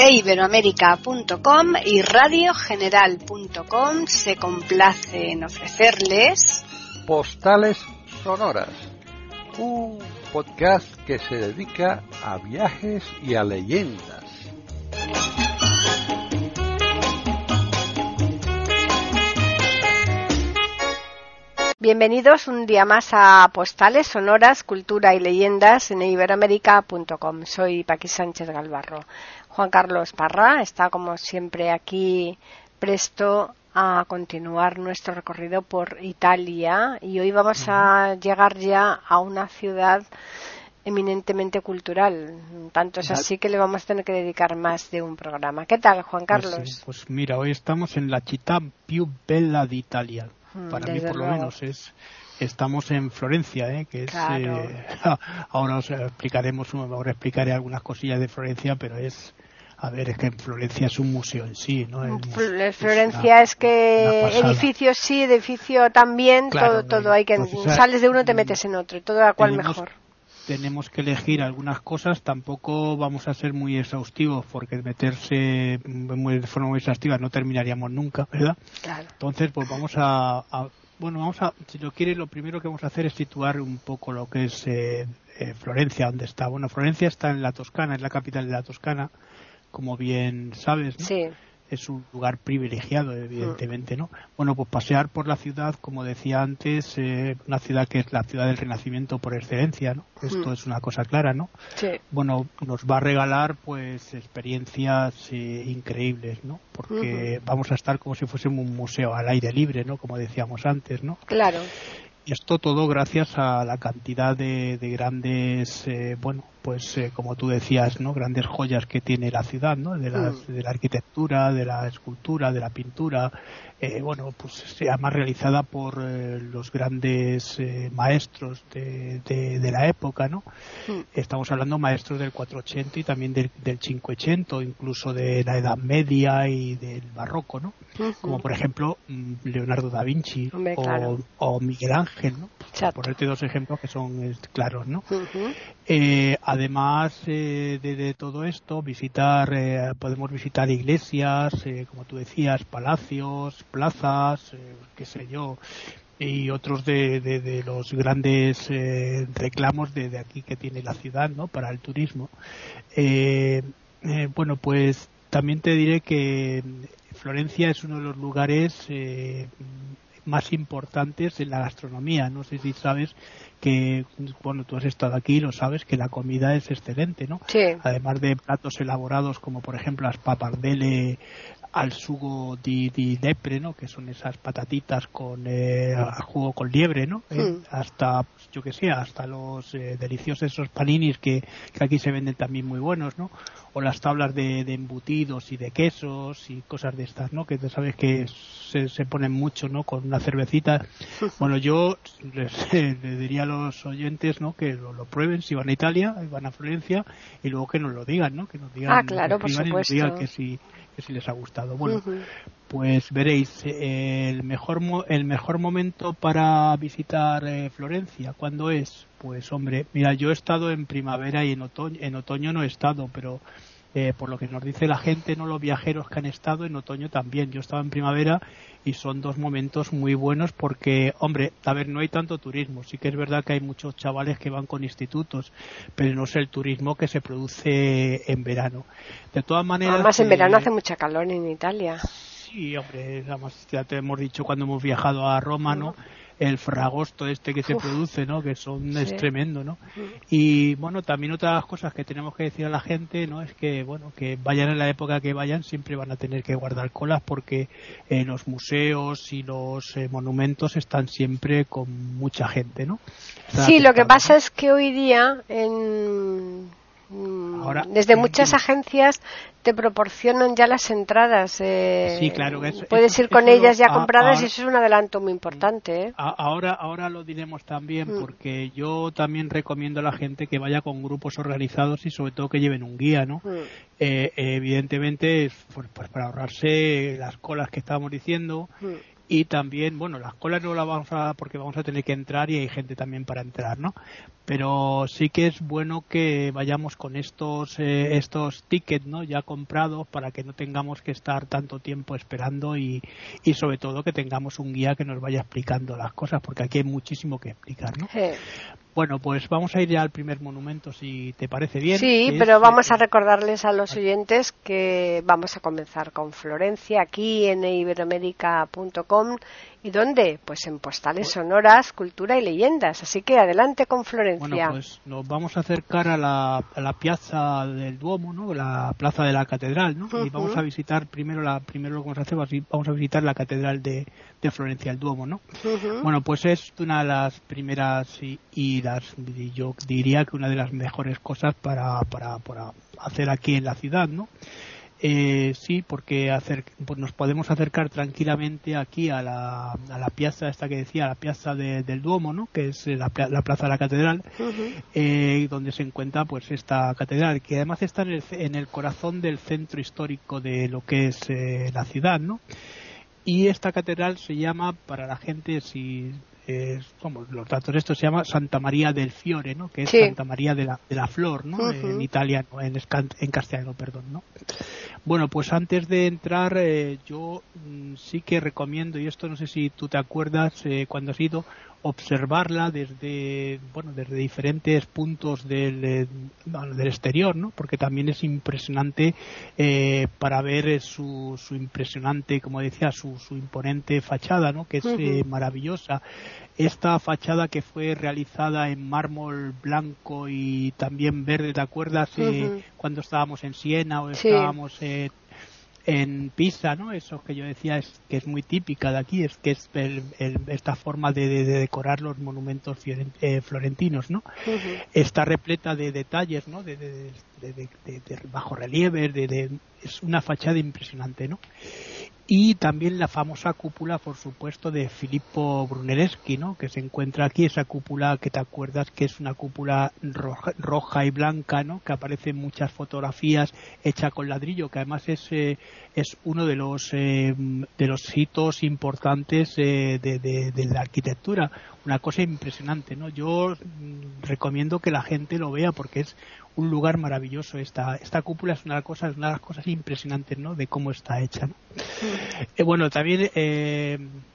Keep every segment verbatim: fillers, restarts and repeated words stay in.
e iberoamérica punto com y radio general punto com se complace en ofrecerles Postales Sonoras, un podcast que se dedica a viajes y a leyendas. Bienvenidos un día más a Postales Sonoras, Cultura y Leyendas en iberoamérica punto com. Soy Paqui Sánchez Galvarro. Juan Carlos Parra está como siempre aquí presto a continuar nuestro recorrido por Italia y hoy vamos a llegar ya a una ciudad eminentemente cultural. Tanto es así que le vamos a tener que dedicar más de un programa. ¿Qué tal, Juan Carlos? Pues, sí, pues mira, hoy estamos en la città più bella d'Italia. Para Desde mí, por luego. lo menos, es estamos en Florencia, ¿eh? que es claro. eh, ahora os explicaremos, ahora explicaré algunas cosillas de Florencia, pero es, a ver, es que en Florencia es un museo en sí, ¿no? El museo, Florencia es, una, es que edificio sí, edificio también, claro, todo, todo hay que entonces, sales de uno y te metes en otro, y todo a cual tenemos, mejor. Tenemos que elegir algunas cosas, tampoco vamos a ser muy exhaustivos porque meterse muy, de forma muy exhaustiva no terminaríamos nunca, ¿verdad? Claro. Entonces, pues vamos a, a, bueno, vamos a, si lo quiere, lo primero que vamos a hacer es situar un poco lo que es eh, eh, Florencia, donde está. Bueno, Florencia está en la Toscana, es la capital de la Toscana, como bien sabes, ¿no? Sí. Es un lugar privilegiado, evidentemente, ¿no? Bueno, pues pasear por la ciudad, como decía antes, eh, una ciudad que es la ciudad del Renacimiento por excelencia, ¿no? Esto mm. es una cosa clara, ¿no? Sí. Bueno, nos va a regalar, pues, experiencias eh, increíbles, ¿no? Porque uh-huh. vamos a estar como si fuésemos un museo al aire libre, ¿no? Como decíamos antes, ¿no? Claro. Y esto todo gracias a la cantidad de, de grandes, eh, bueno, pues eh, como tú decías, ¿no? Grandes joyas que tiene la ciudad, ¿no? De, las, mm. de la arquitectura, de la escultura, de la pintura, eh, bueno, pues además realizada por eh, los grandes eh, maestros de, de, de la época, ¿no? Mm. Estamos hablando maestros del cuatrocientos y también del, del cinquecento, incluso de la Edad Media y del Barroco, ¿no? Uh-huh. Como por ejemplo Leonardo da Vinci Hombre, o, claro. o Miguel Ángel, ¿no? Por ponerte dos ejemplos que son eh, claros, ¿no? Uh-huh. Eh, además eh, de, de todo esto, visitar, eh, podemos visitar iglesias, eh, como tú decías, palacios, plazas, eh, qué sé yo, y otros de, de, de los grandes eh, reclamos de, de aquí que tiene la ciudad, ¿no? Para el turismo. Eh, eh, bueno, pues también te diré que Florencia es uno de los lugares eh, más importantes en la gastronomía. No sé si sabes que, bueno, tú has estado aquí y lo sabes, que la comida es excelente, ¿no? Sí. Además de platos elaborados como, por ejemplo, las pappardelle al sugo di, di lepre, ¿no? Que son esas patatitas con eh, al jugo con liebre, ¿no? Mm. Eh, hasta, pues, yo que sé, hasta los eh, deliciosos esos paninis que, que aquí se venden también muy buenos, ¿no? O las tablas de, de embutidos y de quesos y cosas de estas, ¿no? Que tú sabes que se, se ponen mucho, ¿no? Con una cervecita. Bueno, yo les, les diría a los oyentes, ¿no? Que lo, lo prueben si van a Italia, van a Florencia y luego que nos lo digan, ¿no? Que nos digan, ah, claro, por supuesto. Y nos digan que si, que si les ha gustado. Bueno, uh-huh. pues veréis, eh, el mejor mo- el mejor momento para visitar eh, Florencia, ¿cuándo es? Pues hombre, mira, yo he estado en primavera y en otoño, en otoño no he estado, pero eh, por lo que nos dice la gente, no los viajeros que han estado, en otoño también. Yo estaba en primavera y son dos momentos muy buenos porque, hombre, a ver, no hay tanto turismo. Sí que es verdad que hay muchos chavales que van con institutos, pero no es el turismo que se produce en verano. De todas maneras... Además, en eh, verano hace mucha calor en Italia. Sí, hombre, además ya te hemos dicho cuando hemos viajado a Roma, ¿no? El fragosto este que se Uf, produce, ¿no? Que son sí. es tremendo, ¿no? Y bueno, también otra de las cosas que tenemos que decir a la gente, ¿no? Es que, bueno, que vayan en la época que vayan, siempre van a tener que guardar colas porque eh, los museos y los eh, monumentos están siempre con mucha gente, ¿no? Están sí, lo que pasa ¿no? es que hoy día en... Ahora, desde muchas agencias te proporcionan ya las entradas. Eh, sí, claro. Eso, puedes eso, ir con eso ellas lo, ya compradas ahora, y eso es un adelanto muy importante. ¿eh? Ahora, ahora lo diremos también mm. porque yo también recomiendo a la gente que vaya con grupos organizados y sobre todo que lleven un guía, ¿no? Mm. Eh, evidentemente, pues, pues para ahorrarse las colas que estábamos diciendo. Mm. y también, bueno, las colas no las vamos a, porque vamos a tener que entrar y hay gente también para entrar, ¿no? Pero sí que es bueno que vayamos con estos eh, estos tickets, ¿no? Ya comprados para que no tengamos que estar tanto tiempo esperando y, y sobre todo que tengamos un guía que nos vaya explicando las cosas, porque aquí hay muchísimo que explicar, ¿no? Sí. Bueno, pues vamos a ir ya al primer monumento, si te parece bien. Sí, pero es, vamos eh, a recordarles a los oyentes que vamos a comenzar con Florencia aquí en iberoamérica punto com. ¿Y dónde? Pues en Postales Sonoras, Cultura y Leyendas. Así que adelante con Florencia. Bueno, pues nos vamos a acercar a la, a la piazza del Duomo, ¿no? La plaza de la catedral, ¿no? Uh-huh. Y vamos a visitar primero la primero lo que vamos a hacer, así vamos a visitar la catedral de, de Florencia, el Duomo, ¿no? Uh-huh. Bueno, pues es una de las primeras y, y las yo diría que una de las mejores cosas para para, para hacer aquí en la ciudad, ¿no? Eh, sí, porque hacer, pues nos podemos acercar tranquilamente aquí a la, a la piazza esta que decía, la piazza de, del Duomo, ¿no? Que es la, la plaza de la catedral, uh-huh. eh, donde se encuentra pues esta catedral, que además está en el, en el corazón del centro histórico de lo que es eh, la ciudad, ¿no? Y esta catedral se llama, para la gente, si eh, como los datos de esto, se llama Santa María del Fiore, ¿no? Que es sí. Santa María de la, de la Flor, ¿no? Uh-huh. En italiano, en, en castellano, perdón, ¿no? Bueno, pues antes de entrar, eh, yo mm, sí que recomiendo, y esto no sé si tú te acuerdas eh, cuando has ido, observarla desde, bueno, desde diferentes puntos del, eh, del exterior, ¿no? Porque también es impresionante eh, para ver eh, su, su impresionante, como decía, su, su imponente fachada, ¿no? Que es eh, maravillosa. Esta fachada que fue realizada en mármol blanco y también verde, ¿te acuerdas? Eh, uh-huh. Cuando estábamos en Siena o sí. estábamos eh, en Pisa, ¿no? Eso que yo decía es que es muy típica de aquí, es que es el, el, esta forma de, de, de decorar los monumentos eh, florentinos, ¿no? Uh-huh. Está repleta de detalles, ¿no? De, de, de, de, de, de bajorrelieves, de, de, es una fachada impresionante, ¿no? Y también la famosa cúpula, por supuesto, de Filippo Brunelleschi, ¿no? Que se encuentra aquí, esa cúpula que te acuerdas que es una cúpula roja, roja y blanca, ¿no? Que aparece en muchas fotografías, hecha con ladrillo, que además es eh, es uno de los eh, de los hitos importantes eh, de, de, de la arquitectura. Una cosa impresionante, ¿no? Yo mm, recomiendo que la gente lo vea porque es un lugar maravilloso. Esta esta cúpula es una cosa, es una de las cosas impresionantes, ¿no? De cómo está hecha, ¿no? Eh, bueno, también eh,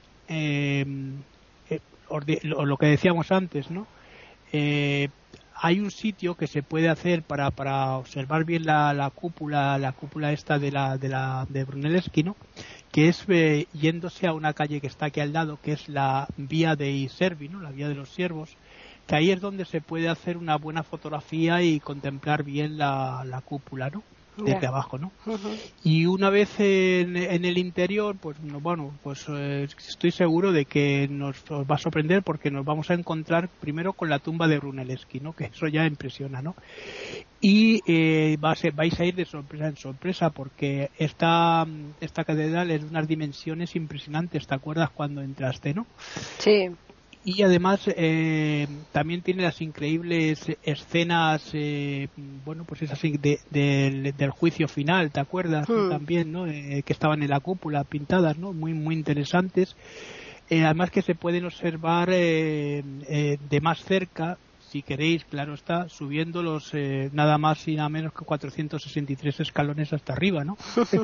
eh, eh, lo, lo que decíamos antes, ¿no? Eh, hay un sitio que se puede hacer para para observar bien la, la cúpula, la cúpula esta de la de la de Brunelleschi, ¿no? Que es eh, yéndose a una calle que está aquí al lado, que es la vía de Servi, ¿no? La vía de los siervos, que ahí es donde se puede hacer una buena fotografía y contemplar bien la, la cúpula, ¿no? Desde yeah. abajo, ¿no? Uh-huh. Y una vez en, en el interior, pues bueno, pues eh, estoy seguro de que nos, nos va a sorprender porque nos vamos a encontrar primero con la tumba de Brunelleschi, ¿no? Que eso ya impresiona, ¿no? Y eh, va a ser, vais a ir de sorpresa en sorpresa porque esta esta catedral es de unas dimensiones impresionantes. ¿Te acuerdas cuando entraste, no? Sí. Y además eh, también tiene las increíbles escenas, eh, bueno, pues esas de, de, del juicio final, ¿te acuerdas? Hmm. También, ¿no? Eh, que estaban en la cúpula pintadas, ¿no? Muy, muy interesantes. Eh, además que se pueden observar eh, eh, de más cerca, si queréis, claro está, subiendo los eh, nada más y nada menos que cuatrocientos sesenta y tres escalones hasta arriba, ¿no?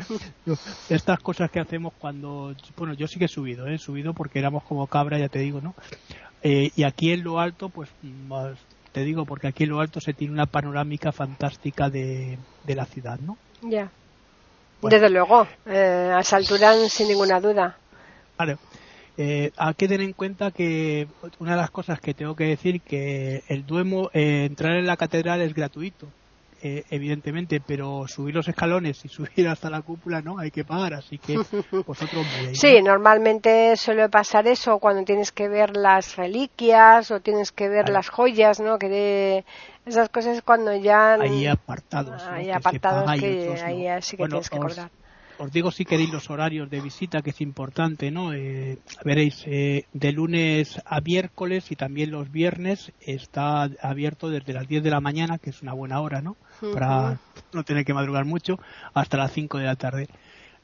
Estas cosas que hacemos cuando, bueno, yo sí que he subido, ¿eh? he subido porque éramos como cabra, ya te digo, ¿no? Eh, y aquí en lo alto, pues más, te digo, porque aquí en lo alto se tiene una panorámica fantástica de, de la ciudad, ¿no? Ya. Yeah. Bueno. Desde luego, eh, a esa altura sin ninguna duda. Vale. Eh, hay que tener en cuenta que una de las cosas que tengo que decir que el Duomo, eh, entrar en la catedral es gratuito, eh, evidentemente, pero subir los escalones y subir hasta la cúpula no, hay que pagar, así que vosotros veis. Sí, ¿no? Normalmente suele pasar eso cuando tienes que ver las reliquias o tienes que ver vale. las joyas, ¿no? Que de esas cosas cuando ya hay apartados, hay ¿no? apartados que, que, otros, ahí ¿no? sí que bueno, tienes que os... cobrar. Os digo si queréis los horarios de visita, que es importante, ¿no? Eh, veréis, eh, de lunes a miércoles y también los viernes está abierto desde las diez de la mañana, que es una buena hora, ¿no? Uh-huh. Para no tener que madrugar mucho, hasta las cinco de la tarde.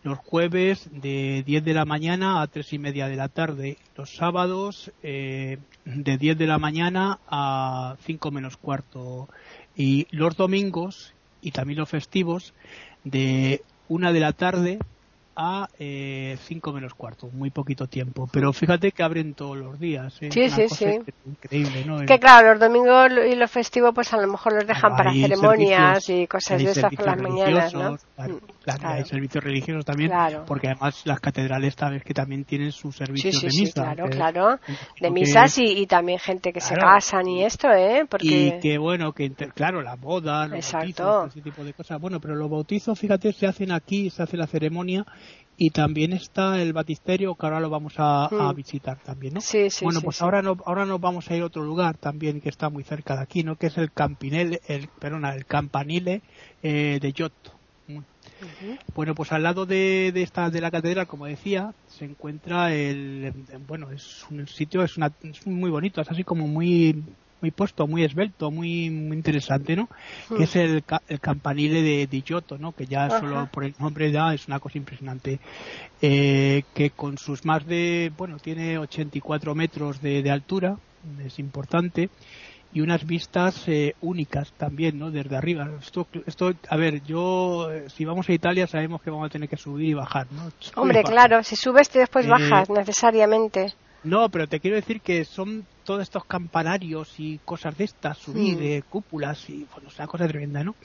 Los jueves de diez de la mañana a tres y media de la tarde. Los sábados eh, de diez de la mañana a cinco menos cuarto. Y los domingos y también los festivos de una de la tarde a eh, cinco menos cuarto, muy poquito tiempo, pero fíjate que abren todos los días, ¿eh? Sí, Una sí, cosa sí. Increíble, ¿no? Es que claro, los domingos y los festivos pues a lo mejor los dejan Claro, para hay ceremonias servicios- y cosas hay de esas por las servicios mañanas, ¿no? religiosos, claro, Mm, claro, claro. hay servicios religiosos también, Claro. porque además las catedrales sabes que también tienen sus Sí, servicios sí, de sí, misa, claro, que- claro. que- De misas y, y también gente que Claro. se casan y esto, ¿eh? Porque... Y que bueno, que inter- claro, la boda, los Exacto. bautizos, ese tipo de cosas. Bueno, pero los bautizos, fíjate, se hacen aquí, se hace la ceremonia y también está el baptisterio, que ahora lo vamos a, a Mm. visitar también, ¿no? Sí, sí, bueno, sí, pues sí. ahora no, ahora nos vamos a ir a otro lugar también que está muy cerca de aquí, ¿no? Que es el Campinele, el, perdona, el Campanile eh, de Giotto. Mm. Ujú. Bueno, pues al lado de, de esta de la catedral, como decía, se encuentra el, bueno, es un sitio, es, una, es muy bonito, es así como muy muy puesto, muy esbelto, muy, muy interesante, ¿no? Mm. Que es el, ca- el campanile de, de Giotto, ¿no? Que ya Ajá. solo por el nombre ya es una cosa impresionante. Eh, que con sus más de, bueno, tiene ochenta y cuatro metros de, de altura, es importante, y unas vistas eh, únicas también, ¿no? Desde arriba. Esto, esto, a ver, yo, eh, si vamos a Italia sabemos que vamos a tener que subir y bajar, ¿no? Subir Hombre, y bajar. claro, si subes y después Eh, bajas necesariamente. No, pero te quiero decir que son todos estos campanarios y cosas de estas, subir, Mm. eh, cúpulas y bueno, es una cosa tremenda, ¿no?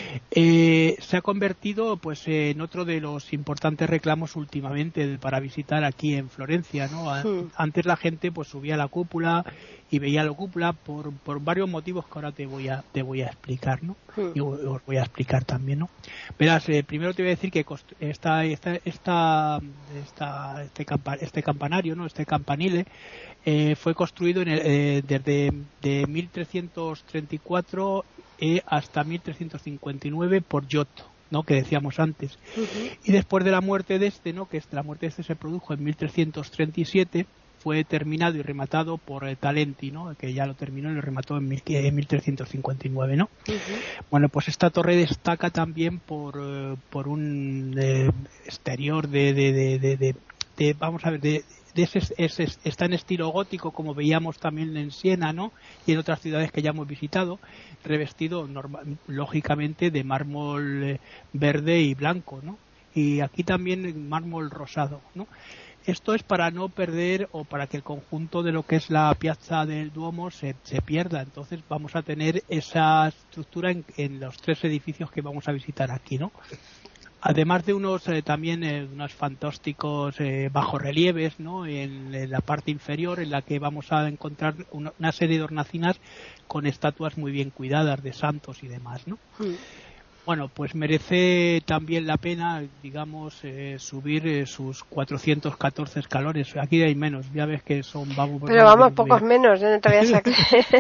Eh, se ha convertido pues en otro de los importantes reclamos últimamente para visitar aquí en Florencia, ¿no? A- Mm. Antes la gente pues subía a la cúpula y veía la cúpula por, por varios motivos que ahora te voy a te voy a explicar, ¿no? Mm. Y os os voy a explicar también, ¿no? Verás, eh, primero te voy a decir que cost- esta, esta, esta, esta- este, campa- este campanario, ¿no? Este campanile eh, fue construido en el- eh, desde de mil trescientos treinta y cuatro eh, hasta mil trescientos cincuenta y nueve por Giotto, ¿no? Que decíamos antes. Ujú. Y después de la muerte de este, ¿no? Que la muerte de este se produjo en mil trescientos treinta y siete, fue terminado y rematado por eh, Talenti, ¿no? Que ya lo terminó y lo remató en, mil, en mil trescientos cincuenta y nueve, ¿no? Ujú. Bueno, pues esta torre destaca también por, eh, por un eh, exterior de, de, de, de, de- de- vamos a ver, de, de ese, ese- está en estilo gótico, como veíamos también en Siena, ¿no? Y en otras ciudades que ya hemos visitado, revestido norma- lógicamente de mármol eh, verde y blanco, ¿no? Y aquí también en mármol rosado, ¿no? Esto es para no perder o para que el conjunto de lo que es la Piazza del Duomo se, se pierda. Entonces vamos a tener esa estructura en, en los tres edificios que vamos a visitar aquí, ¿no? Además de unos eh, también eh, unos fantásticos eh, bajorrelieves, ¿no? En, en la parte inferior, en la que vamos a encontrar una, una serie de hornacinas con estatuas muy bien cuidadas de santos y demás, ¿no? Mm. Bueno, pues merece también la pena, digamos, eh, subir eh, sus cuatrocientos catorce escalones. Aquí hay menos, ya ves que son... Vamos, Pero vamos, de- pocos de- menos, ¿eh? No te voy a sacar.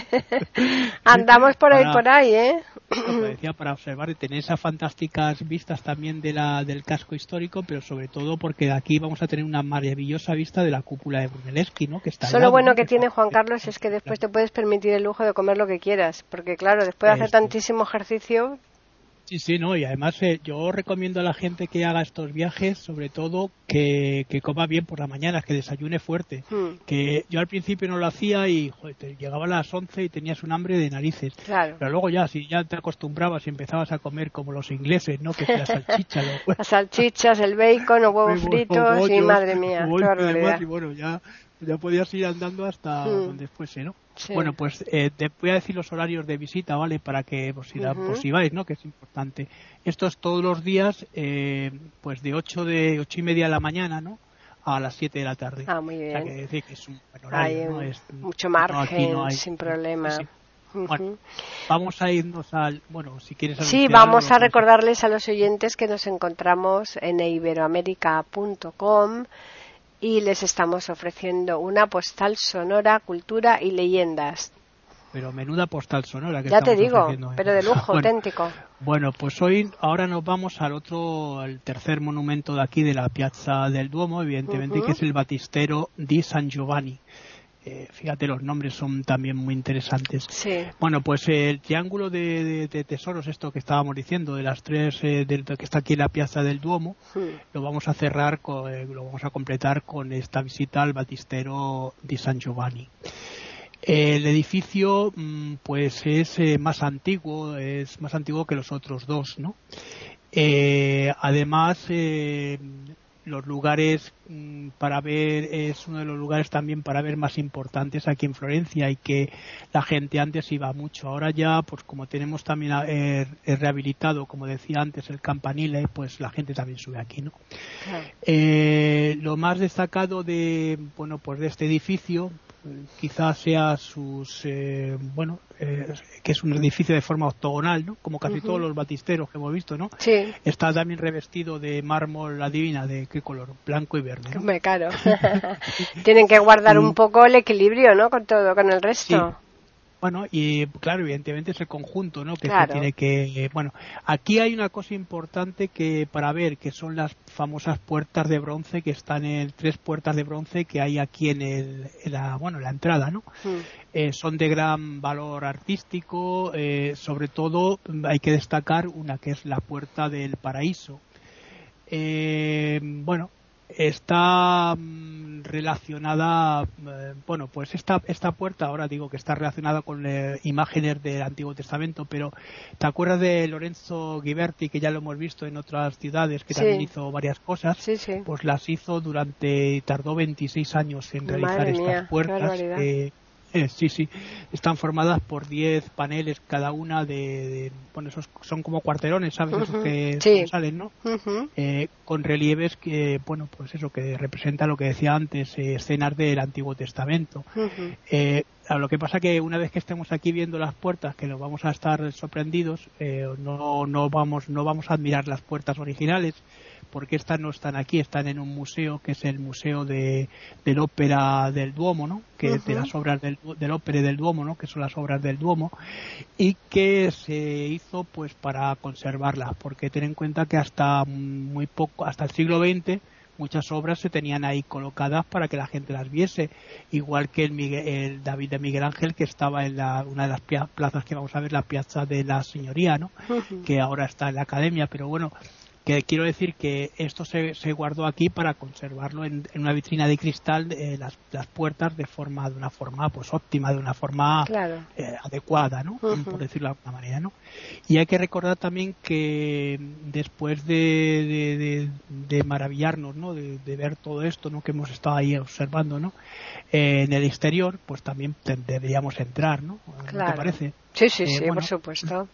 Andamos por ahí, Para- por ahí, ¿eh? Lo que decía, para observar y tener esas fantásticas vistas también de la, del casco histórico, pero sobre todo porque de aquí vamos a tener una maravillosa vista de la cúpula de Brunelleschi, ¿no? Que está al Solo lado, bueno ¿no? que tiene está- Juan Carlos es que después te puedes permitir el lujo de comer lo que quieras, porque claro, después de hacer Esto. tantísimo ejercicio, Sí, sí, no, y además eh, yo recomiendo a la gente que haga estos viajes, sobre todo, que, que coma bien por la mañana, que desayune fuerte. hmm, Que yo al principio no lo hacía y joder, te llegaba a las once y tenías un hambre de narices. claro, Pero luego ya, si ya te acostumbrabas y empezabas a comer como los ingleses, ¿no? Que si la salchicha, lo, las salchichas, el bacon o huevos huevos, fritos, y bollos, madre mía, qué bollos y demás, barbaridad. y bueno, ya, ya podías ir andando hasta Mm. donde fuese, ¿no? Sí. Bueno, pues eh, te voy a decir los horarios de visita, ¿vale? Para que pues, si, la- Ujú. por si vais, ¿no? Que es importante. Esto es todos los días, eh, pues de ocho de ocho y media de la mañana, ¿no? A las siete de la tarde. Ah, muy O sea, bien. que decir que es un buen Hay horario, ¿no? un- Es- mucho no, margen, aquí no hay- sin problema. sí, sí. Bueno, Ujú. vamos a irnos al... Bueno, si quieres... Sí, anunciar vamos algo, a pues- recordarles a los oyentes que nos encontramos en iberoamerica punto com y les estamos ofreciendo una postal sonora, cultura y leyendas. Pero menuda postal sonora que Ya te estamos digo, ofreciendo, ¿eh? pero de lujo, Bueno, auténtico. Bueno, pues hoy, ahora nos vamos al otro, al tercer monumento de aquí de la Piazza del Duomo, evidentemente, Ujú. que es el Battistero di San Giovanni. Eh, fíjate, los nombres son también muy interesantes. Sí. Bueno, pues eh, el triángulo de, de, de tesoros, esto que estábamos diciendo, de las tres, eh, de, de, que está aquí en la Piazza del Duomo, sí. lo vamos a cerrar, con, eh, lo vamos a completar con esta visita al Battistero di San Giovanni. El edificio pues es eh, más antiguo, es más antiguo que los otros dos, ¿no? Eh, además, eh, los lugares mmm, para ver, es uno de los lugares también para ver más importantes aquí en Florencia, y que la gente antes iba mucho. Ahora ya, pues como tenemos también eh, rehabilitado, como decía antes, el campanile, pues la gente también sube aquí, ¿no? Claro. Eh, lo más destacado de, bueno, pues de este edificio, quizás sea sus eh, bueno eh, que es un edificio de forma octogonal, ¿no? Como casi uh-huh. todos los batisteros que hemos visto, ¿no? Sí. Está también revestido de mármol adivina, de qué color, blanco y verde, ¿no? Hombre, claro. Tienen que guardar un poco el equilibrio, ¿no? Con todo, con el resto. Sí. Bueno, y claro, evidentemente es el conjunto, ¿no? Que claro. se tiene que, eh, bueno, aquí hay una cosa importante que para ver, que son las famosas puertas de bronce que están en tres puertas de bronce que hay aquí en el, en la, bueno, en la entrada, ¿no? Mm. Eh, son de gran valor artístico, eh, sobre todo hay que destacar una que es la puerta del paraíso. Eh, bueno. Está mm, relacionada, eh, bueno, pues esta esta puerta, ahora digo que está relacionada con eh, imágenes del Antiguo Testamento, pero ¿te acuerdas de Lorenzo Ghiberti, que ya lo hemos visto en otras ciudades, que sí. también hizo varias cosas? Sí, sí. Pues las hizo durante, tardó veintiséis años en realizar Madre estas mía, puertas. Eh, eh, sí, sí, están formadas por diez paneles cada una de, de bueno, esos son como cuarterones, ¿sabes? Uh-huh. Esos que sí. salen, ¿no? Uh-huh. Eh, con relieves que, bueno, pues eso, que representa lo que decía antes, eh, escenas del Antiguo Testamento. Uh-huh. Eh, a lo que pasa que una vez que estemos aquí viendo las puertas, que nos vamos a estar sorprendidos, eh, no, no vamos, no vamos a admirar las puertas originales, porque estas no están aquí, están en un museo que es el Museo de, del Ópera del Duomo, ¿no? Que uh-huh. de las obras del, del Ópera del Duomo, ¿no? Que son las obras del Duomo, y que se hizo pues para conservarlas, porque ten en cuenta que hasta muy poco, hasta el siglo veinte, muchas obras se tenían ahí colocadas para que la gente las viese, igual que el, Miguel, el David de Miguel Ángel, que estaba en la, una de las plazas que vamos a ver, la Piazza de la Signoria, ¿no? Uh-huh. Que ahora está en la Academia, pero bueno, que quiero decir que esto se, se guardó aquí para conservarlo en, en una vitrina de cristal, eh, las, las puertas de forma de una forma pues óptima, de una forma claro. eh, adecuada, ¿no? Uh-huh. Por decirlo de alguna manera, ¿no? Y hay que recordar también que después de, de, de, de maravillarnos, ¿no? De, de ver todo esto, ¿no? Que hemos estado ahí observando, ¿no? Eh, en el exterior, pues también te, deberíamos entrar, ¿no? Claro. ¿No te parece? Sí, sí, eh, sí, bueno, por supuesto.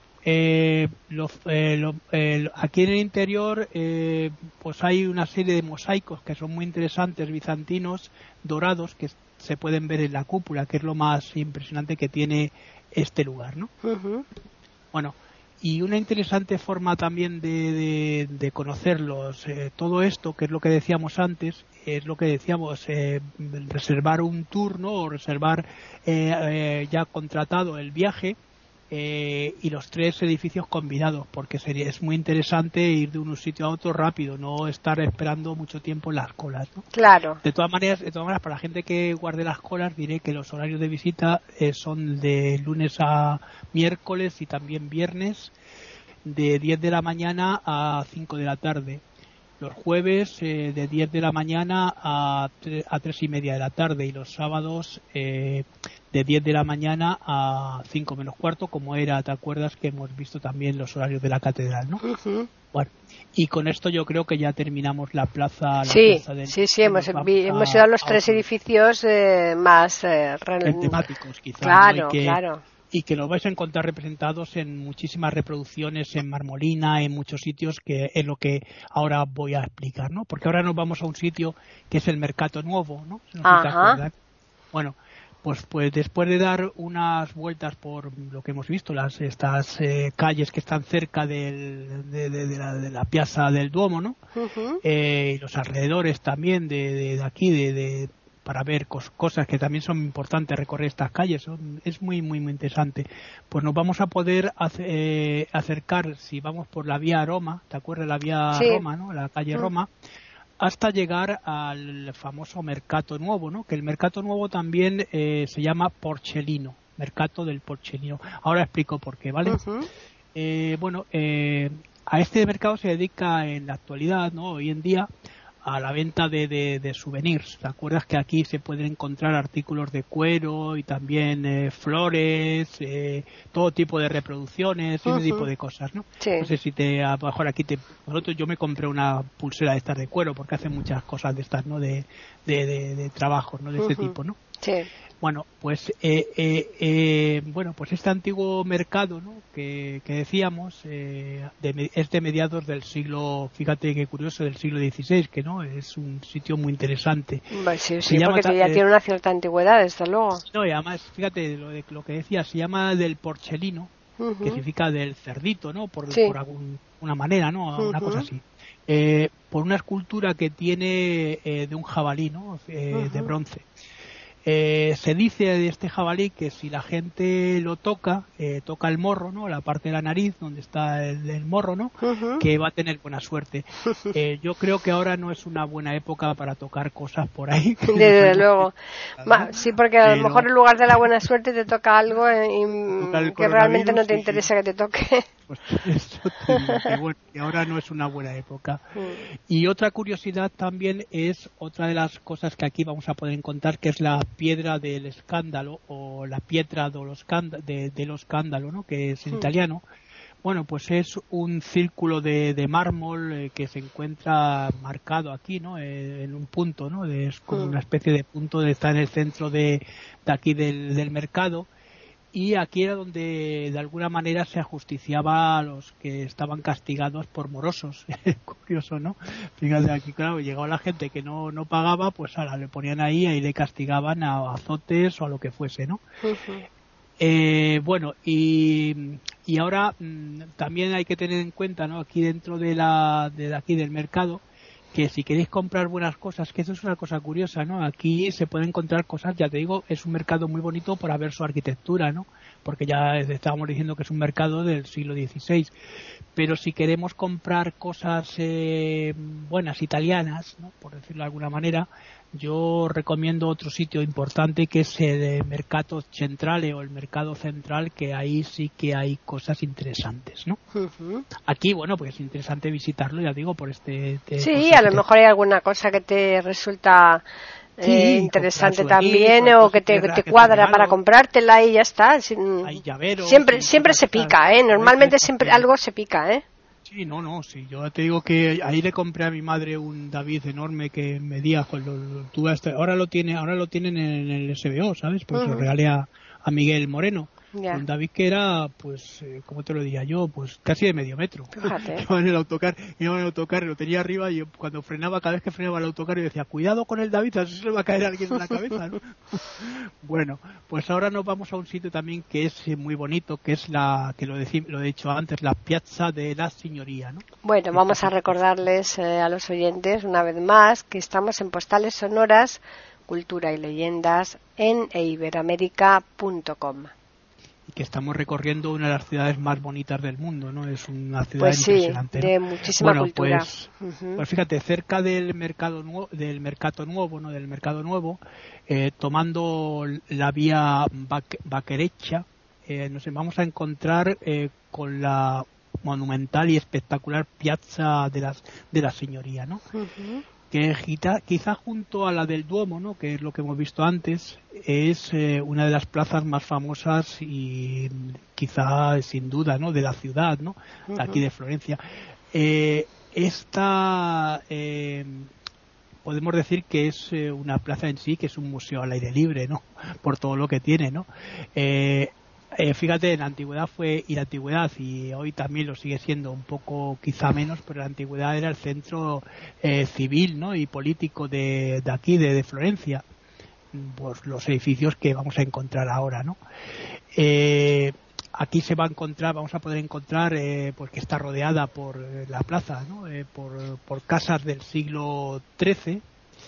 Eh, lo, eh, lo, eh, aquí en el interior eh, pues hay una serie de mosaicos que son muy interesantes, bizantinos, dorados, que se pueden ver en la cúpula, que es lo más impresionante que tiene este lugar, ¿no? Uh-huh. Bueno, y una interesante forma también de, de, de conocerlos, eh, todo esto, que es lo que decíamos antes, es lo que decíamos, eh, reservar un turno o reservar eh, eh, ya contratado el viaje. Eh, y los tres edificios combinados, porque sería es muy interesante ir de un sitio a otro rápido, no estar esperando mucho tiempo en las colas, ¿no? Claro. De todas maneras, de todas maneras, para la gente que guarde las colas, diré que los horarios de visita eh, son de lunes a miércoles y también viernes, de diez de la mañana a cinco de la tarde. Los jueves eh, de diez de la mañana a, tre- a tres y media de la tarde, y los sábados eh, de diez de la mañana a cinco menos cuarto, como era, ¿te acuerdas que hemos visto también los horarios de la catedral, no? Uh-huh. Bueno, y con esto yo creo que ya terminamos la plaza. La sí, plaza del, sí, sí, hemos, vi, hemos ido a los a tres otro, edificios eh, más eh, re- temáticos, quizás. Claro, ¿no? Y que, claro. Y que los vais a encontrar representados en muchísimas reproducciones, en marmolina, en muchos sitios, que es lo que ahora voy a explicar, ¿no? Porque ahora nos vamos a un sitio que es el Mercato Nuevo, ¿no? No sé si te acuerdas. Bueno, pues, pues después de dar unas vueltas por lo que hemos visto, las estas eh, calles que están cerca del, de, de, de, la, de la Piazza del Duomo, ¿no? Uh-huh. Eh, y los alrededores también de, de, de aquí, de, de para ver cos, cosas que también son importantes, recorrer estas calles, son, es muy muy muy interesante. Pues nos vamos a poder hace, eh, acercar, si vamos por la vía Roma, ¿te acuerdas la vía sí. Roma, no? La calle uh-huh. Roma, hasta llegar al famoso Mercato Nuovo, ¿no? Que el Mercato Nuovo también eh, se llama Porcellino, Mercato del Porcellino. Ahora explico por qué, ¿vale? Uh-huh. Eh, bueno, eh, a este mercado se dedica en la actualidad, ¿no? Hoy en día, a la venta de, de, de souvenirs. ¿Te acuerdas que aquí se pueden encontrar artículos de cuero y también eh, flores, eh, todo tipo de reproducciones, uh-huh. ese tipo de cosas, ¿no? Sí. No sé si te, a lo mejor aquí te, nosotros yo me compré una pulsera de estas de cuero porque hacen muchas cosas de estas, ¿no? De, de, de, de trabajo, ¿no? De uh-huh. este tipo, ¿no? Sí. Bueno, pues eh, eh, eh, bueno, pues este antiguo mercado, ¿no? que, que decíamos eh, de, es de mediados del siglo, fíjate qué curioso, del siglo dieciséis, que no es un sitio muy interesante. Pues sí, sí, porque llama, ya eh, tiene una cierta antigüedad, desde luego. No, y además, fíjate lo, de, lo que decía, se llama del porcellino, uh-huh. que significa del cerdito, ¿no? Por, sí. por alguna manera, ¿no? Una uh-huh. cosa así. Eh, por una escultura que tiene eh, de un jabalí, ¿no? Eh, uh-huh. de bronce. Eh, se dice de este jabalí que si la gente lo toca, eh, toca el morro, ¿no? La parte de la nariz donde está el, el morro, ¿no? Uh-huh. Que va a tener buena suerte. Eh, yo creo que ahora no es una buena época para tocar cosas por ahí. Desde luego. Ma, sí, porque a lo Pero... mejor en lugar de la buena suerte te toca algo y, que realmente no te sí, interesa sí. que te toque. Pues eso te digo, que, bueno, que ahora no es una buena época. Mm. Y otra curiosidad también es otra de las cosas que aquí vamos a poder encontrar, que es la piedra del escándalo o la pietra de los de, de los escándalo, ¿no? Que es en mm. italiano. Bueno, pues es un círculo de, de mármol eh, que se encuentra marcado aquí, ¿no? Eh, en un punto, ¿no? De, es como mm. una especie de punto de está en el centro de, de aquí del, del mercado. Y aquí era donde de alguna manera se ajusticiaba a los que estaban castigados por morosos. Curioso, ¿no? Fíjate, aquí claro, llegaba la gente que no, no pagaba, pues ahora le ponían ahí y le castigaban a azotes o a lo que fuese, ¿no? Uh-huh. Eh, bueno, y, y ahora mmm, también hay que tener en cuenta, ¿no? Aquí dentro de la de aquí del mercado, que si queréis comprar buenas cosas, que eso es una cosa curiosa, ¿no? Aquí se pueden encontrar cosas, ya te digo, es un mercado muy bonito para ver su arquitectura, ¿no? Porque ya estábamos diciendo que es un mercado del siglo dieciséis. Pero si queremos comprar cosas eh, buenas, italianas, ¿no? Por decirlo de alguna manera, yo recomiendo otro sitio importante que es el Mercato Centrale o el Mercado Central, que ahí sí que hay cosas interesantes, ¿no? Uh-huh. Aquí, bueno, pues es interesante visitarlo, ya digo, por este... Te, sí, a lo te... mejor hay alguna cosa que te resulta eh, sí, interesante también aquí, o que te, que te cuadra que para comprártela y ya está. Hay llaveros, siempre siempre se pica, ¿eh? Normalmente siempre algo se pica, ¿eh? Sí, no, no, sí, yo te digo que ahí le compré a mi madre un David enorme que medía, pues lo, lo tuve hasta, ahora lo tiene, ahora lo tienen en el S B O, ¿sabes? Pues uh-huh. lo regalé a, a Miguel Moreno. Yeah. Un David que era, pues, eh, ¿cómo te lo diría yo? Pues casi de medio metro. Fíjate. Iba en el autocar, iba en el autocar, lo tenía arriba y yo, cuando frenaba, cada vez que frenaba el autocar, yo decía, cuidado con el David, así se le va a caer a alguien en la cabeza, ¿no? Bueno, pues ahora nos vamos a un sitio también que es muy bonito, que es la, que lo, decí, lo he dicho antes, la Piazza de la Signoria, ¿no? Bueno, vamos a recordarles eh, a los oyentes una vez más que estamos en Postales Sonoras, Cultura y Leyendas en iberoamerica punto com. Y que estamos recorriendo una de las ciudades más bonitas del mundo, ¿no? Es una ciudad pues impresionante. Sí, de ¿no? muchísima bueno, cultura. Pues, uh-huh. pues fíjate, cerca del mercado nuevo, del mercado nuevo, ¿no? Del mercado nuevo, eh, tomando la vía Vaquereccia, eh, nos vamos a encontrar eh, con la monumental y espectacular Piazza de las de la Signoria, ¿no? Uh-huh. Que quizá, quizá junto a la del Duomo, ¿no? Que es lo que hemos visto antes, es eh, una de las plazas más famosas y quizá sin duda, ¿no? De la ciudad, ¿no? Uh-huh. Aquí de Florencia. Eh, esta eh, podemos decir que es eh, una plaza en sí, que es un museo al aire libre, ¿no? Por todo lo que tiene, ¿no? Eh, Eh, fíjate, en la antigüedad fue, y la antigüedad, y hoy también lo sigue siendo un poco, quizá menos, pero la antigüedad era el centro eh, civil, ¿no? Y político de, de aquí, de, de Florencia, pues los edificios que vamos a encontrar ahora, ¿no? Eh, aquí se va a encontrar, vamos a poder encontrar, eh, pues que está rodeada por eh, la plaza, ¿no? Eh, por, por casas del siglo trece,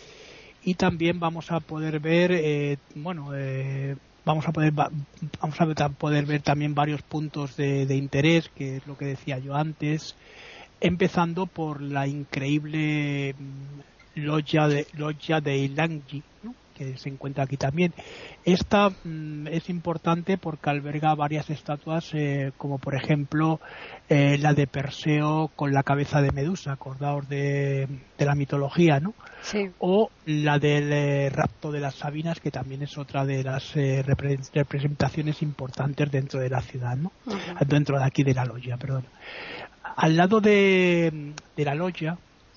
y también vamos a poder ver, eh, bueno, eh, vamos a poder vamos a poder ver también varios puntos de, de interés, que es lo que decía yo antes, empezando por la increíble Loggia de, Loggia dei Langi, ¿no? Que se encuentra aquí también. Esta mmm, es importante porque alberga varias estatuas, eh, como por ejemplo eh, la de Perseo con la cabeza de Medusa, acordaos de, de la mitología, ¿no? Sí. O la del eh, rapto de las Sabinas, que también es otra de las eh, repre- representaciones importantes dentro de la ciudad, ¿no? Uh-huh. Dentro de aquí de la Loggia, perdón. Al lado de, de la Loggia,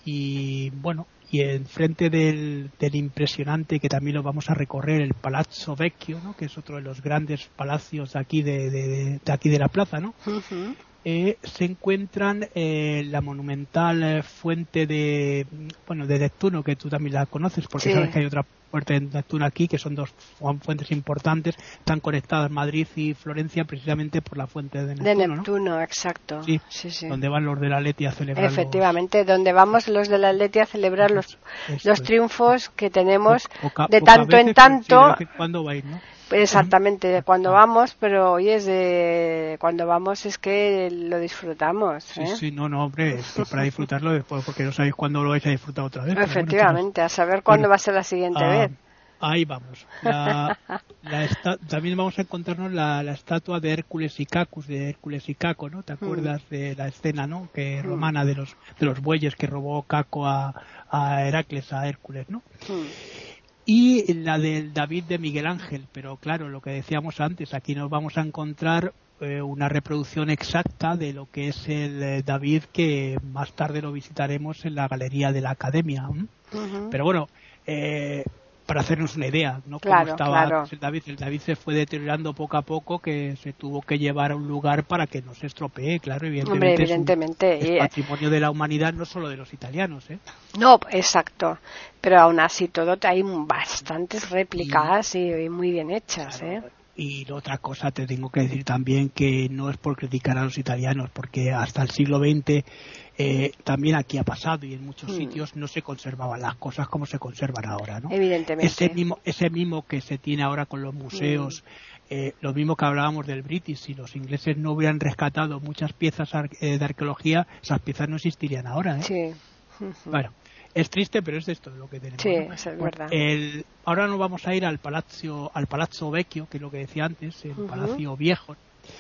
y bueno, y enfrente del, del impresionante, que también lo vamos a recorrer, el Palazzo Vecchio, ¿no? Que es otro de los grandes palacios de aquí de, de, de aquí de la plaza, ¿no? Uh-huh. Eh, se encuentran eh, la monumental eh, fuente de bueno de Neptuno, que tú también la conoces porque sí. Sabes que hay otra fuente de Neptuno aquí, que son dos fuentes importantes, están conectadas Madrid y Florencia precisamente por la fuente de Neptuno, de Neptuno, ¿no? Exacto. Sí, sí, sí. Donde van los del Atleti a celebrar. Efectivamente, los... donde vamos los del Atleti a celebrar los, los triunfos que tenemos o, o ca, de tanto veces, en tanto. Sí, ¿cuándo vais, no? Exactamente, de cuando vamos, pero oye, es de cuando vamos es que lo disfrutamos. ¿eh? Sí, sí, no, no, hombre, es que para disfrutarlo después, porque no sabéis cuándo lo vais a disfrutar otra vez. Efectivamente, bueno, a saber cuándo bueno, va a ser la siguiente ah, vez. Ahí vamos. La, la esta, también vamos a encontrarnos la, la estatua de Hércules y Cacus, de Hércules y Caco, ¿no? ¿Te acuerdas mm. de la escena, no? Que romana de los de los bueyes que robó Caco a, a Heracles, a Hércules, ¿no? Mm. Y la del David de Miguel Ángel, pero claro, lo que decíamos antes, aquí nos vamos a encontrar eh, una reproducción exacta de lo que es el eh, David, que más tarde lo visitaremos en la galería de la Academia. ¿eh? Uh-huh. Pero bueno, eh, para hacernos una idea, ¿no? Claro, Cómo estaba claro. el David. El David se fue deteriorando poco a poco, que se tuvo que llevar a un lugar para que no se estropee, claro, evidentemente. Hombre, evidentemente. Es, un, es patrimonio de la humanidad, no solo de los italianos, ¿eh? No, exacto. Pero aún así todo hay bastantes réplicas y, y muy bien hechas, claro. ¿eh? Y otra cosa te tengo que decir también, que no es por criticar a los italianos, porque hasta el siglo veinte eh, también aquí ha pasado y en muchos mm. sitios no se conservaban las cosas como se conservan ahora, ¿no? Evidentemente. Ese mimo, ese mimo que se tiene ahora con los museos, mm. eh, lo mismo que hablábamos del British, si los ingleses no hubieran rescatado muchas piezas ar- eh, de arqueología, esas piezas no existirían ahora, ¿eh? Sí. Bueno. Es triste, pero es de esto de lo que tenemos. Sí, ¿no? es verdad. El, ahora nos vamos a ir al Palazzo, al Palazzo Vecchio, que es lo que decía antes, el uh-huh. Palacio Viejo.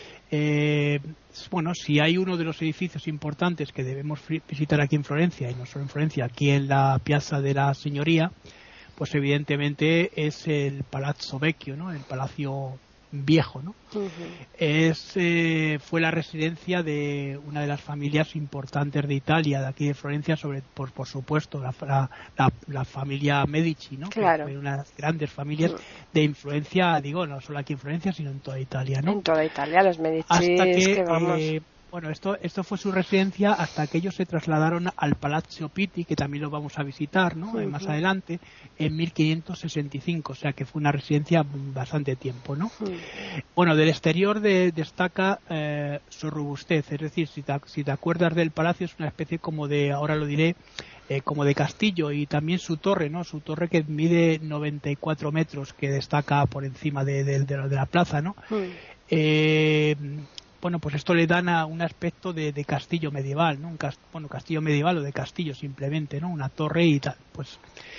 Eh, bueno, si hay uno de los edificios importantes que debemos visitar aquí en Florencia, y no solo en Florencia, aquí en la Piazza de la Signoria, pues evidentemente es el Palazzo Vecchio, ¿no? El Palacio Viejo, ¿no? Uh-huh. Es eh, fue la residencia de una de las familias importantes de Italia, de aquí de Florencia, sobre por, por supuesto la, la, la familia Medici, ¿no? Claro. Que fue una de las grandes familias uh-huh. de influencia, digo, no solo aquí en Florencia, sino en toda Italia, ¿no? En toda Italia, los Medici. Hasta que, que vamos... eh, bueno, esto esto fue su residencia hasta que ellos se trasladaron al Palazzo Pitti, que también lo vamos a visitar, ¿no? Uh-huh. Más adelante, en mil quinientos sesenta y cinco, o sea que fue una residencia bastante tiempo, ¿no? Uh-huh. Bueno, del exterior de, destaca eh, su robustez, es decir, si te, si te acuerdas del palacio, es una especie como de, ahora lo diré, eh, como de castillo, y también su torre, ¿no? Su torre que mide noventa y cuatro metros, que destaca por encima de, de, de, de la plaza, ¿no? Uh-huh. Eh... Bueno, pues esto le dan a un aspecto de, de castillo medieval, ¿no? Un cast, bueno, castillo medieval o de castillo simplemente, ¿no? Una torre y tal, pues.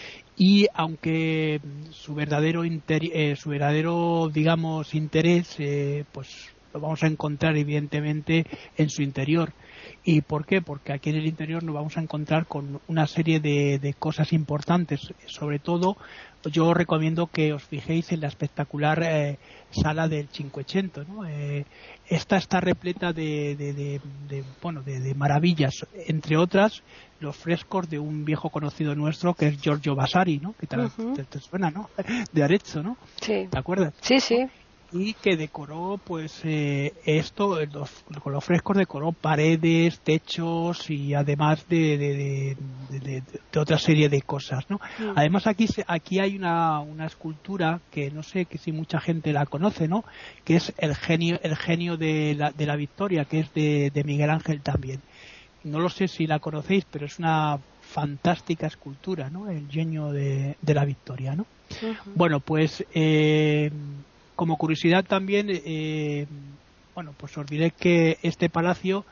Y aunque su verdadero interi- eh, su verdadero, digamos, interés, eh, pues lo vamos a encontrar evidentemente en su interior. ¿Y por qué? Porque aquí en el interior nos vamos a encontrar con una serie de, de cosas importantes. Sobre todo, yo os recomiendo que os fijéis en la espectacular eh, sala del Cinquecento, ¿no? Eh, esta está repleta de, de, de, de bueno de, de maravillas, entre otras los frescos de un viejo conocido nuestro que es Giorgio Vasari, ¿no? Que te, uh-huh. te, te suena, ¿no? De Arezzo, ¿no? Sí. ¿Te acuerdas? Sí, sí. Y que decoró, pues, eh, esto, los, con los frescos decoró paredes, techos y además de, de, de, de, de otra serie de cosas, ¿no? Mm. Además aquí aquí hay una, una escultura que no sé que si mucha gente la conoce, ¿no? Que es el genio el genio de la, de la Victoria, que es de, de Miguel Ángel también. No lo sé si la conocéis, pero es una fantástica escultura, ¿no? El genio de, de la Victoria, ¿no? Uh-huh. Bueno, pues... Eh, como curiosidad también, eh, bueno, pues os diré que este palacio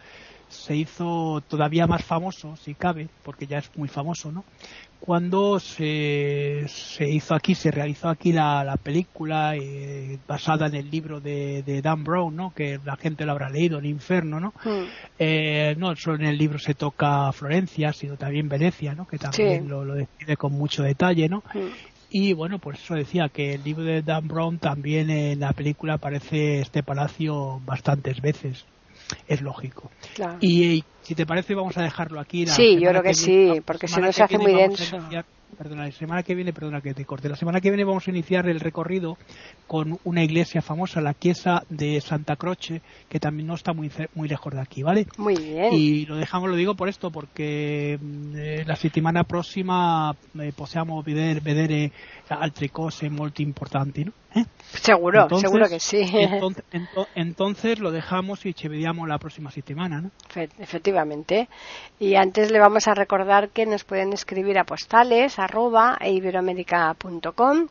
se hizo todavía más famoso, si cabe, porque ya es muy famoso, ¿no? Cuando se, se hizo aquí, se realizó aquí la, la película eh, basada en el libro de, de Dan Brown, ¿no? Que la gente lo habrá leído, El Inferno, ¿no? Mm. Eh, no solo en el libro se toca Florencia, sino también Venecia, ¿no? Que también sí. lo, lo describe con mucho detalle, ¿no? Mm. Y bueno, por eso decía que el libro de Dan Brown también en la película aparece este palacio bastantes veces. Es lógico. Claro. Y, y si te parece vamos a dejarlo aquí. La sí, yo creo que, que sí, viene, porque si no se hace muy denso. Iniciar, perdona, la semana que viene, perdona que te corte, la semana que viene vamos a iniciar el recorrido con una iglesia famosa, la Chiesa de Santa Croce, que también no está muy muy lejos de aquí, ¿vale? Muy bien. Y lo dejamos, lo digo por esto, porque eh, la settimana prossima eh, possiamo vedere, vedere altre cose molto importanti, ¿no? ¿Eh? Seguro, entonces, seguro que sí. Entonces, ento, entonces lo dejamos y ci vediamo la próxima semana, ¿no? Efectivamente. Y antes le vamos a recordar que nos pueden escribir a postales arroba iberoamerica punto com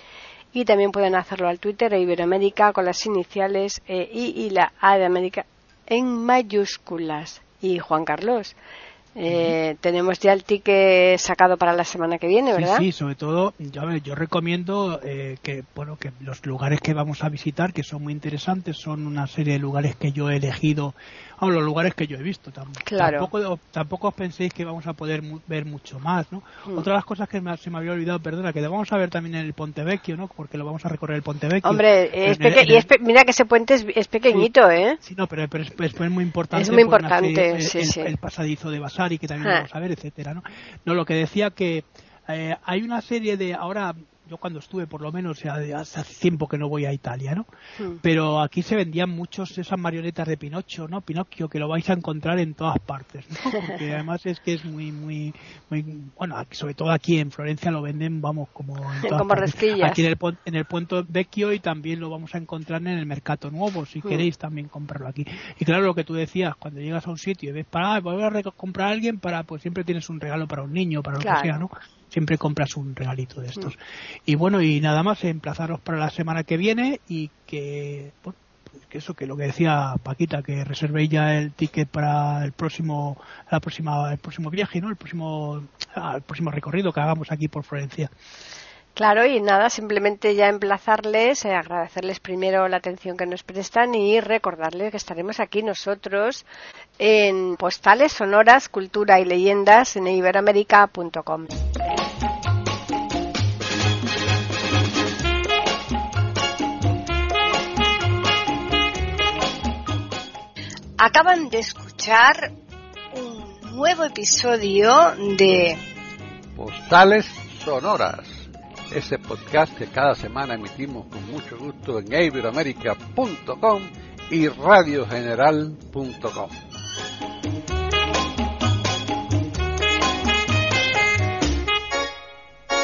y también pueden hacerlo al Twitter e Iberoamérica con las iniciales e I y la A de América en mayúsculas. Y Juan Carlos, Eh, uh-huh. tenemos ya el ticket sacado para la semana que viene, ¿verdad? Sí, sí, sobre todo yo, yo recomiendo eh, que bueno que los lugares que vamos a visitar, que son muy interesantes, son una serie de lugares que yo he elegido, oh, los lugares que yo he visto. Tam- claro. Tampoco, tampoco os penséis que vamos a poder mu- ver mucho más, ¿no? Mm. Otra de las cosas que me, se me había olvidado, perdona, que vamos a ver también en el Ponte Vecchio, ¿no? Porque lo vamos a recorrer el Ponte Vecchio. Hombre, es peque- el, el, y es pe- mira que ese puente es, es pequeñito, sí, ¿eh? Sí, no, pero, pero es, es, es muy importante. Es muy importante, serie, sí, el, sí. El, el pasadizo de Vasari, que también ah. lo vamos a ver, etcétera, ¿no? No, lo que decía que eh, hay una serie de ahora. Yo cuando estuve, por lo menos, ya hace tiempo que no voy a Italia, ¿no? Mm. Pero aquí se vendían muchos esas marionetas de Pinocho, ¿no? Pinocchio, que lo vais a encontrar en todas partes, ¿no? Porque además es que es muy, muy, muy, bueno, sobre todo aquí en Florencia lo venden, vamos, como en todas como partes. resquillas. Aquí en el, en el Ponte Vecchio y también lo vamos a encontrar en el Mercato Nuevo, si mm. queréis también comprarlo aquí. Y claro, lo que tú decías, cuando llegas a un sitio y ves para, ah, voy a comprar a alguien para, pues siempre tienes un regalo para un niño, para lo claro. que sea, ¿no? Siempre compras un regalito de estos. Mm. Y bueno, y nada más, emplazaros para la semana que viene y que, bueno, que eso, que lo que decía Paquita, que reservéis ya el ticket para el próximo, la próxima, el próximo viaje, ¿no? El próximo, ah, el próximo recorrido que hagamos aquí por Florencia. Claro, y nada, simplemente ya emplazarles, eh, agradecerles primero la atención que nos prestan y recordarles que estaremos aquí nosotros en Postales Sonoras, Cultura y Leyendas en iberoamerica punto com. Acaban de escuchar un nuevo episodio de Postales Sonoras, ese podcast que cada semana emitimos con mucho gusto en iberoamerica punto com y radio general punto com.